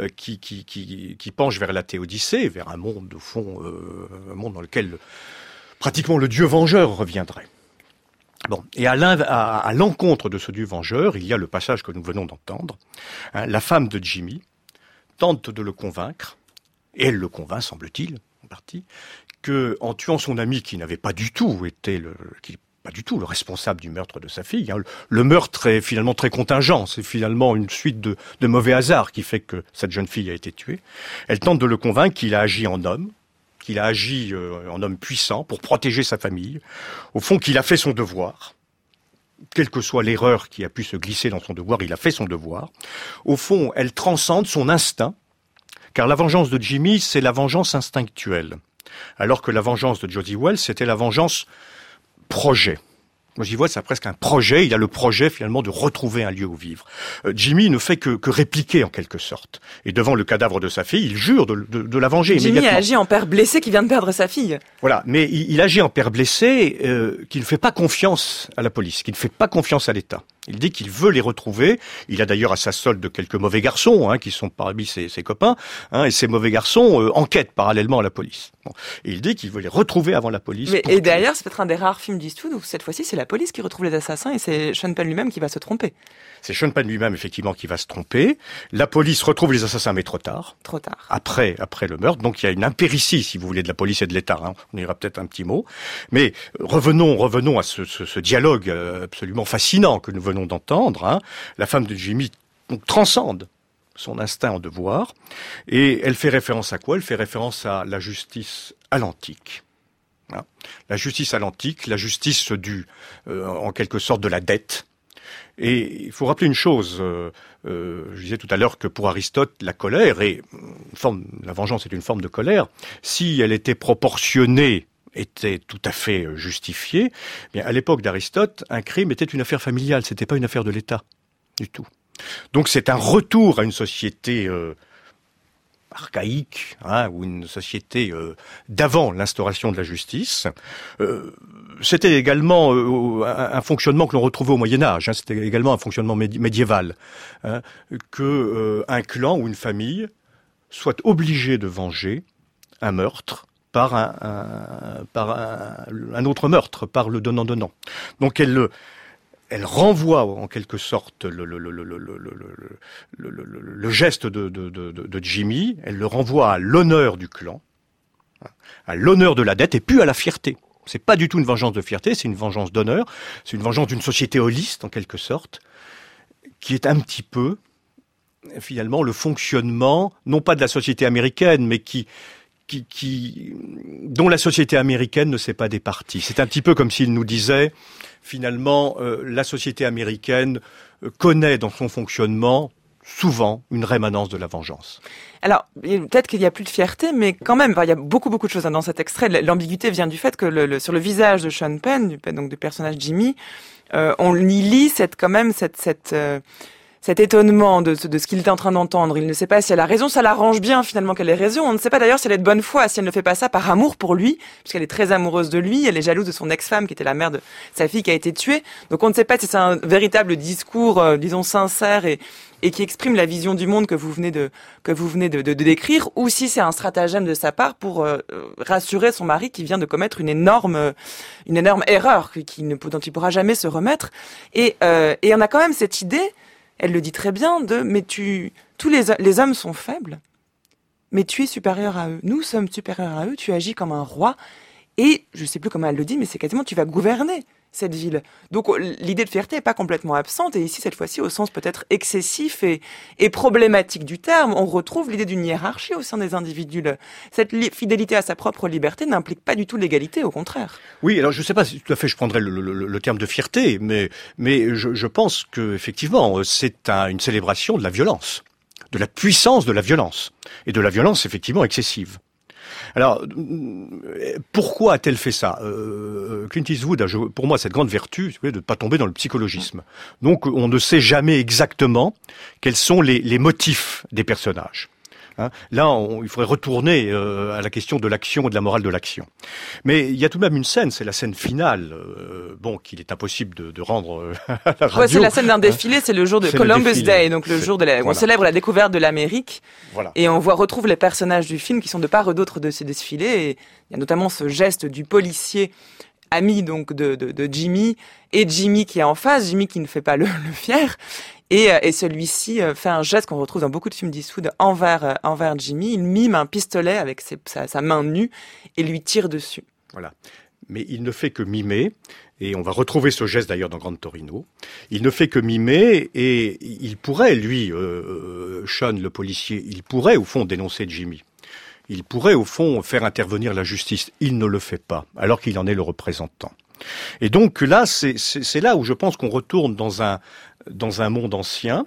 Speaker 9: qui penchent vers la théodicée, vers un monde, au fond, un monde dans lequel pratiquement le Dieu vengeur reviendrait. Bon, et à l'encontre de ce Dieu vengeur, il y a le passage que nous venons d'entendre. La femme de Jimmy tente de le convaincre, et elle le convainc, semble-t-il, en partie, que en tuant son ami qui n'avait pas du tout été le responsable du meurtre de sa fille, le meurtre est finalement très contingent, c'est finalement une suite de mauvais hasards qui fait que cette jeune fille a été tuée. Elle tente de le convaincre qu'il a agi en homme, qu'il a agi en homme puissant pour protéger sa famille, au fond qu'il a fait son devoir. Quelle que soit l'erreur qui a pu se glisser dans son devoir, il a fait son devoir. Au fond, elle transcende son instinct, car la vengeance de Jimmy, c'est la vengeance instinctuelle, alors que la vengeance de Josey Wales, c'était la vengeance projet. Josey Wales, c'est presque un projet, il a le projet finalement de retrouver un lieu où vivre. Jimmy ne fait que répliquer en quelque sorte. Et devant le cadavre de sa fille, il jure de la venger immédiatement.
Speaker 1: Jimmy agit en père blessé qui vient de perdre sa fille.
Speaker 9: Voilà, mais il agit en père blessé qui ne fait pas confiance à la police, qui ne fait pas confiance à l'État. Il dit qu'il veut les retrouver. Il a d'ailleurs à sa solde quelques mauvais garçons qui sont parmi ses copains. Et ces mauvais garçons enquêtent parallèlement à la police. Bon. Et il dit qu'il veut les retrouver avant la police.
Speaker 1: Et d'ailleurs, c'est peut-être un des rares films d'Eastwood où cette fois-ci, c'est la police qui retrouve les assassins et c'est Sean Penn lui-même qui va se tromper.
Speaker 9: C'est Sean Penn lui-même, effectivement, qui va se tromper. La police retrouve les assassins, mais trop tard.
Speaker 1: Trop tard.
Speaker 9: Après le meurtre. Donc, il y a une impéritie, si vous voulez, de la police et de l'État. On ira peut-être un petit mot. Mais revenons à ce dialogue absolument fascinant que nous venons d'entendre. La femme de Jimmy donc, transcende son instinct en devoir. Et elle fait référence à quoi? Elle fait référence à la justice à l'antique. La justice à l'antique, la justice en quelque sorte de la dette. Et il faut rappeler une chose, je disais tout à l'heure que pour Aristote, la colère la vengeance est une forme de colère. Si elle était proportionnée, était tout à fait justifiée, bien à l'époque d'Aristote, un crime était une affaire familiale, c'était pas une affaire de l'État du tout. Donc c'est un retour à une société archaïque, ou une société d'avant l'instauration de la justice. C'était également un fonctionnement que l'on retrouvait au Moyen-Âge. C'était également un fonctionnement médiéval, que un clan ou une famille soit obligé de venger un meurtre par un autre meurtre, par le donnant-donnant. Donc elle elle renvoie en quelque sorte le geste de Jimmy, elle le renvoie à l'honneur du clan, à l'honneur de la dette et puis à la fierté. C'est pas du tout une vengeance de fierté, c'est une vengeance d'honneur, c'est une vengeance d'une société holiste en quelque sorte, qui est un petit peu finalement le fonctionnement, non pas de la société américaine, mais dont la société américaine ne s'est pas départie. C'est un petit peu comme s'il nous disait, finalement, la société américaine connaît dans son fonctionnement souvent une rémanence de la vengeance.
Speaker 1: Alors, peut-être qu'il n'y a plus de fierté, mais quand même, il y a beaucoup de choses dans cet extrait. L'ambiguïté vient du fait que sur le visage de Sean Penn, donc du personnage Jimmy, on y lit cet étonnement de ce qu'il est en train d'entendre. Il ne sait pas si elle a raison, ça l'arrange bien finalement qu'elle ait raison. On ne sait pas d'ailleurs si elle est de bonne foi, si elle ne fait pas ça par amour pour lui, puisqu'elle est très amoureuse de lui, elle est jalouse de son ex-femme qui était la mère de sa fille qui a été tuée. Donc on ne sait pas si c'est un véritable discours, disons, sincère et qui exprime la vision du monde que vous venez de décrire, ou si c'est un stratagème de sa part pour rassurer son mari qui vient de commettre une énorme erreur dont il pourra jamais se remettre. Et on a quand même cette idée, elle le dit très bien, mais tous les hommes sont faibles, mais tu es supérieur à eux. Nous sommes supérieurs à eux, tu agis comme un roi, et je sais plus comment elle le dit, mais c'est quasiment tu vas gouverner cette ville. Donc l'idée de fierté est pas complètement absente, et ici cette fois-ci au sens peut-être excessif et problématique du terme, on retrouve l'idée d'une hiérarchie au sein des individus. Cette fidélité à sa propre liberté n'implique pas du tout l'égalité, au contraire.
Speaker 9: Oui, alors je sais pas si tout à fait je prendrais le terme de fierté, mais je pense que effectivement c'est une célébration de la violence, de la puissance de la violence, et de la violence effectivement excessive. Alors, pourquoi a-t-elle fait ça ? Clint Eastwood a, pour moi, cette grande vertu de ne pas tomber dans le psychologisme. Donc, on ne sait jamais exactement quels sont les motifs des personnages. Hein, là, il faudrait retourner à la question de l'action et de la morale de l'action. Mais il y a tout de même une scène, c'est la scène finale, qu'il est impossible de rendre à la radio.
Speaker 1: Ouais, c'est la scène d'un défilé, c'est le jour de Columbus Day, donc le jour où on célèbre la découverte de l'Amérique.
Speaker 9: Voilà.
Speaker 1: Et on retrouve les personnages du film qui sont de part et d'autre de ces défilés. Et il y a notamment ce geste du policier ami donc de Jimmy, et Jimmy qui est en face, Jimmy qui ne fait pas le fier. Et celui-ci fait un geste qu'on retrouve dans beaucoup de films d'Eastwood envers Jimmy. Il mime un pistolet avec sa main nue et lui tire dessus.
Speaker 9: Voilà. Mais il ne fait que mimer, et on va retrouver ce geste d'ailleurs dans Gran Torino. Il ne fait que mimer, et il pourrait, lui, Sean, le policier, il pourrait au fond dénoncer Jimmy. Il pourrait au fond faire intervenir la justice. Il ne le fait pas, alors qu'il en est le représentant. Et donc là, c'est là où je pense qu'on retourne dans un monde ancien,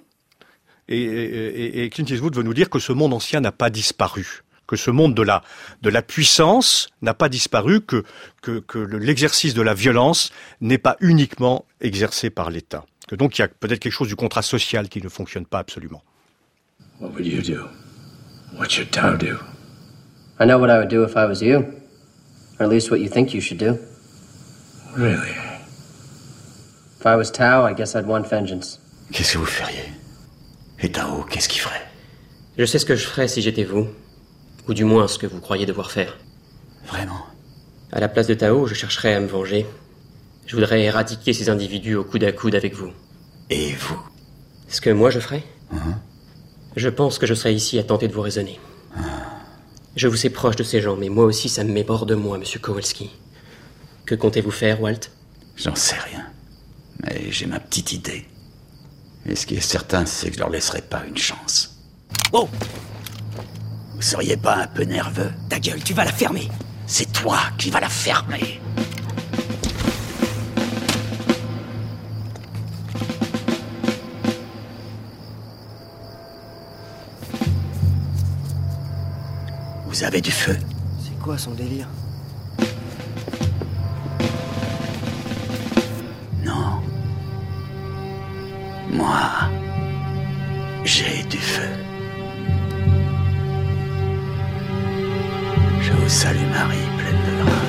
Speaker 9: et Clint Eastwood veut nous dire que ce monde ancien n'a pas disparu, que ce monde de la puissance n'a pas disparu, que l'exercice de la violence n'est pas uniquement exercé par l'État. Que donc il y a peut-être quelque chose du contrat social qui ne fonctionne pas absolument.
Speaker 18: What would you do? What should Tao do?
Speaker 19: I know what I would do if I was you, or at least what you think you should do.
Speaker 18: Really?
Speaker 19: If I was Tao, I guess I'd want vengeance.
Speaker 16: Qu'est-ce que vous feriez? Et Tao, qu'est-ce qu'il ferait?
Speaker 12: Je sais ce que je ferais si j'étais vous. Ou du moins ce que vous croyez devoir faire.
Speaker 16: Vraiment?
Speaker 12: À la place de Tao, je chercherais à me venger. Je voudrais éradiquer ces individus au coude à coude avec vous.
Speaker 16: Et vous?
Speaker 12: Ce que moi je ferais? Je pense que je serais ici à tenter de vous raisonner. Je vous sais proche de ces gens, mais moi aussi ça me met hors de moi, monsieur Kowalski. Que comptez-vous faire, Walt?
Speaker 16: J'en sais rien. Mais j'ai ma petite idée. Et ce qui est certain, c'est que je leur laisserai pas une chance. Oh! Vous seriez pas un peu nerveux?
Speaker 20: Ta gueule, tu vas la fermer.
Speaker 16: C'est toi qui vas la fermer. Vous avez du feu?
Speaker 20: C'est quoi son délire?
Speaker 16: Non. Moi, j'ai du feu. Je vous salue Marie, pleine de grâce.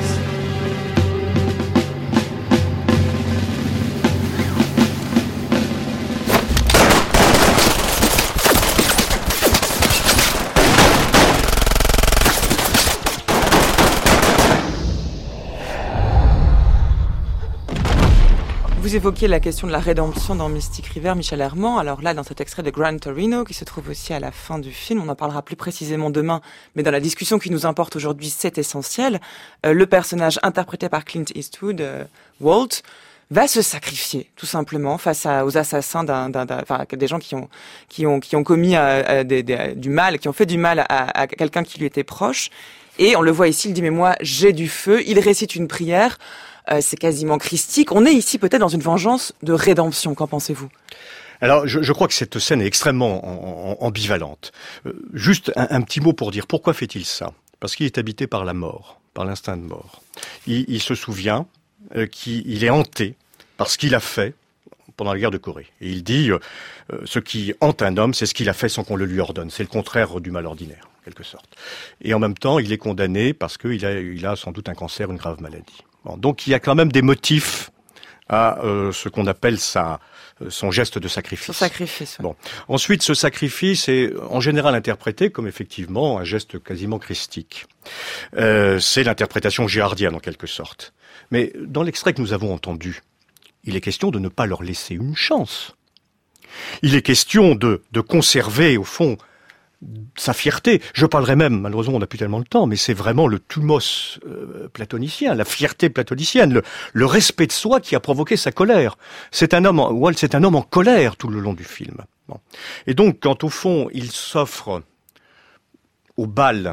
Speaker 1: Vous évoquiez la question de la rédemption dans Mystic River, Michel Herman. Alors là, dans cet extrait de Gran Torino, qui se trouve aussi à la fin du film, on en parlera plus précisément demain, mais dans la discussion qui nous importe aujourd'hui, c'est essentiel. Le personnage interprété par Clint Eastwood, Walt, va se sacrifier, tout simplement, face aux assassins des gens qui ont commis du mal, qui ont fait du mal à quelqu'un qui lui était proche. Et on le voit ici, il dit, mais moi, j'ai du feu. Il récite une prière. C'est quasiment christique. On est ici peut-être dans une vengeance de rédemption. Qu'en pensez-vous ?
Speaker 9: Alors, je crois que cette scène est extrêmement ambivalente. Juste un petit mot pour dire pourquoi fait-il ça ? Parce qu'il est habité par la mort, par l'instinct de mort. Il se souvient qu'il est hanté par ce qu'il a fait pendant la guerre de Corée. Et il dit, ce qui hante un homme, c'est ce qu'il a fait sans qu'on le lui ordonne. C'est le contraire du mal ordinaire, en quelque sorte. Et en même temps, il est condamné parce qu'il a sans doute un cancer, une grave maladie. Bon, donc il y a quand même des motifs à ce qu'on appelle son geste de sacrifice.
Speaker 1: Son sacrifice.
Speaker 9: Bon. Ensuite, ce sacrifice est en général interprété comme effectivement un geste quasiment christique. C'est l'interprétation gérardienne en quelque sorte. Mais dans l'extrait que nous avons entendu, il est question de ne pas leur laisser une chance. Il est question de conserver, au fond, sa fierté. Je parlerai même, malheureusement on n'a plus tellement le temps, mais c'est vraiment le thumos platonicien, la fierté platonicienne, le respect de soi qui a provoqué sa colère. Walt, c'est un homme en colère tout le long du film. Bon. Et donc, quand au fond, il s'offre au bal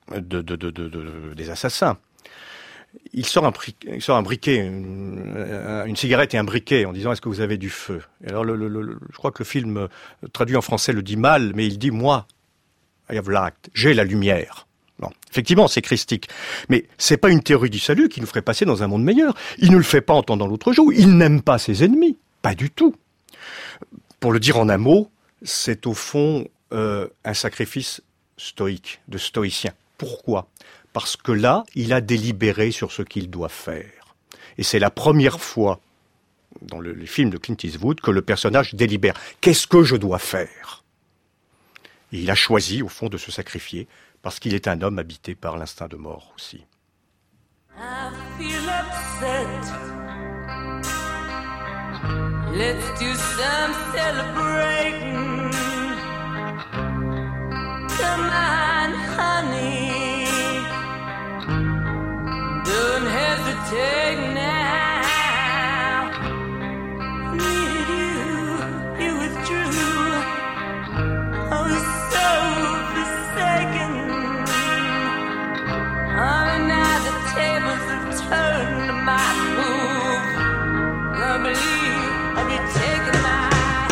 Speaker 9: des assassins, il sort un briquet, une cigarette et un briquet en disant « Est-ce que vous avez du feu ?» Et alors, je crois que le film traduit en français le dit mal, mais il dit « Moi, I have light, j'ai la lumière ». Bon, effectivement, c'est christique. Mais c'est pas une théorie du salut qui nous ferait passer dans un monde meilleur. Il ne le fait pas en tendant l'autre joue. Il n'aime pas ses ennemis. Pas du tout. Pour le dire en un mot, c'est au fond un sacrifice stoïque, de stoïcien. Pourquoi ? Parce que là, il a délibéré sur ce qu'il doit faire. Et c'est la première fois dans les films de Clint Eastwood que le personnage délibère. Qu'est-ce que je dois faire ? Et il a choisi, au fond, de se sacrifier parce qu'il est un homme habité par l'instinct de mort aussi.
Speaker 13: I feel upset. Let's do some celebrating. Come on, honey. Don't hesitate now. Needed you, you withdrew. I was so forsaken. Oh, now the tables have turned to my move. I believe I'll be taking my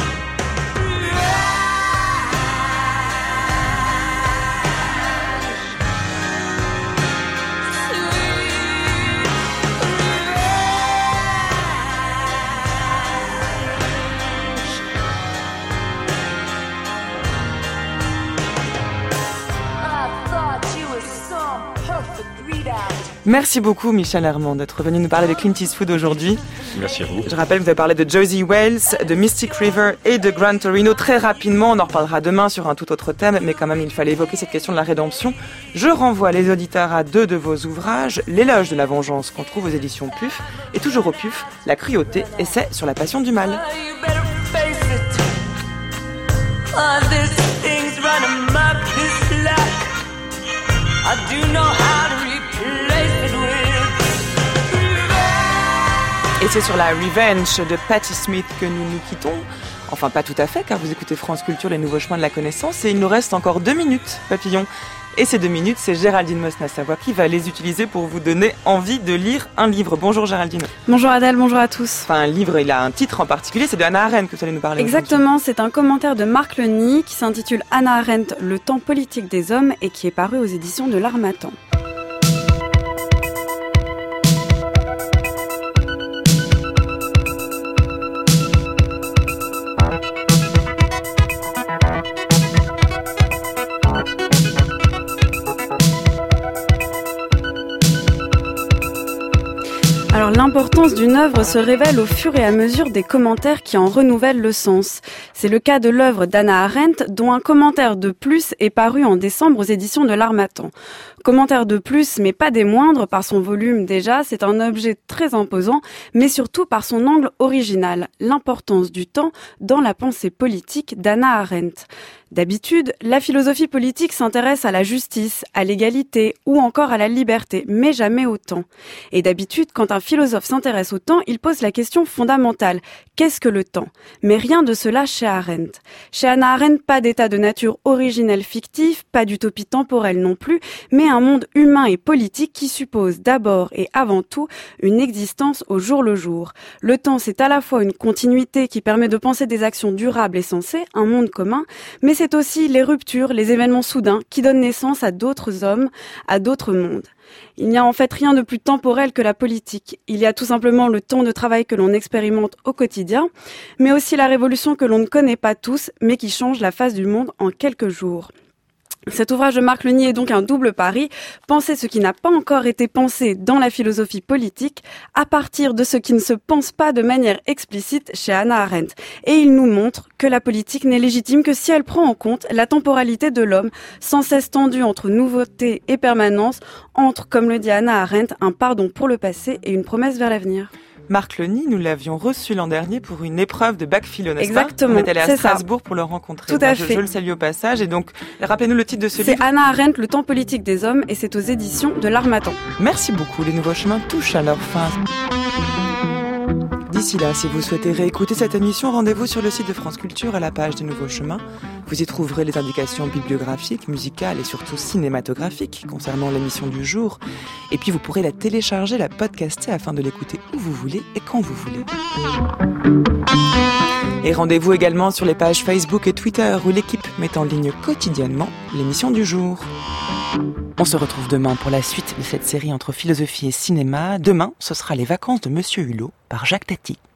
Speaker 1: Merci beaucoup Michel Herman d'être venu nous parler de Clint Eastwood aujourd'hui.
Speaker 9: Merci à vous.
Speaker 1: Je rappelle que vous avez parlé de Josie Wales, de Mystic River et de Gran Torino. Très rapidement, on en reparlera demain sur un tout autre thème, mais quand même il fallait évoquer cette question de la rédemption. Je renvoie les auditeurs à deux de vos ouvrages, L'éloge de la vengeance qu'on trouve aux éditions PUF, et toujours au PUF, La cruauté, essai sur la passion du mal. Et c'est sur la Revenge de Patti Smith que nous nous quittons. Enfin, pas tout à fait, car vous écoutez France Culture, les nouveaux chemins de la connaissance, et il nous reste encore 2 minutes, papillon. Et ces 2 minutes, c'est Géraldine Mosna-Savoie qui va les utiliser pour vous donner envie de lire un livre. Bonjour Géraldine.
Speaker 21: Bonjour Adèle, bonjour à tous.
Speaker 1: Enfin, un livre, il a un titre en particulier, c'est de Hannah Arendt que vous allez nous parler.
Speaker 21: Exactement, c'est un commentaire de Marc Leny qui s'intitule Hannah Arendt, le temps politique des hommes, et qui est paru aux éditions de l'Harmattan. Alors l'importance d'une œuvre se révèle au fur et à mesure des commentaires qui en renouvellent le sens. C'est le cas de l'œuvre d'Hannah Arendt, dont un commentaire de plus est paru en décembre aux éditions de l'Harmattan. Commentaire de plus, mais pas des moindres, par son volume déjà, c'est un objet très imposant, mais surtout par son angle original, l'importance du temps dans la pensée politique d'Hannah Arendt. D'habitude, la philosophie politique s'intéresse à la justice, à l'égalité ou encore à la liberté, mais jamais au temps. Et d'habitude, quand un philosophe s'intéresse au temps, il pose la question fondamentale. Qu'est-ce que le temps ? Mais rien de cela chez Arendt. Chez Hannah Arendt, pas d'état de nature originel fictif, pas d'utopie temporelle non plus, mais un monde humain et politique qui suppose d'abord et avant tout une existence au jour le jour. Le temps, c'est à la fois une continuité qui permet de penser des actions durables et sensées, un monde commun, mais c'est aussi les ruptures, les événements soudains qui donnent naissance à d'autres hommes, à d'autres mondes. Il n'y a en fait rien de plus temporel que la politique. Il y a tout simplement le temps de travail que l'on expérimente au quotidien, mais aussi la révolution que l'on ne connaît pas tous, mais qui change la face du monde en quelques jours. Cet ouvrage de Marc Legny est donc un double pari, penser ce qui n'a pas encore été pensé dans la philosophie politique à partir de ce qui ne se pense pas de manière explicite chez Hannah Arendt. Et il nous montre que la politique n'est légitime que si elle prend en compte la temporalité de l'homme, sans cesse tendue entre nouveauté et permanence, entre, comme le dit Hannah Arendt, un pardon pour le passé et une promesse vers l'avenir.
Speaker 1: Marc Legny, nous l'avions reçu l'an dernier pour une épreuve de bac philo, n'est-ce
Speaker 21: Exactement,
Speaker 1: pas ? On est allé à
Speaker 21: c'est
Speaker 1: Strasbourg pour le rencontrer.
Speaker 21: Tout à fait.
Speaker 1: Je le salue au passage. Et donc, rappelez-nous le titre de ce livre.
Speaker 21: C'est Hannah Arendt, Le temps politique des hommes, et c'est aux éditions de l'Harmattan.
Speaker 1: Merci beaucoup. Les nouveaux chemins touchent à leur fin. D'ici là, si vous souhaitez réécouter cette émission, rendez-vous sur le site de France Culture à la page des Nouveaux Chemins. Vous y trouverez les indications bibliographiques, musicales et surtout cinématographiques concernant l'émission du jour. Et puis vous pourrez la télécharger, la podcaster afin de l'écouter où vous voulez et quand vous voulez. Et rendez-vous également sur les pages Facebook et Twitter où l'équipe met en ligne quotidiennement l'émission du jour. On se retrouve demain pour la suite de cette série entre philosophie et cinéma. Demain, ce sera Les vacances de Monsieur Hulot par Jacques Tati.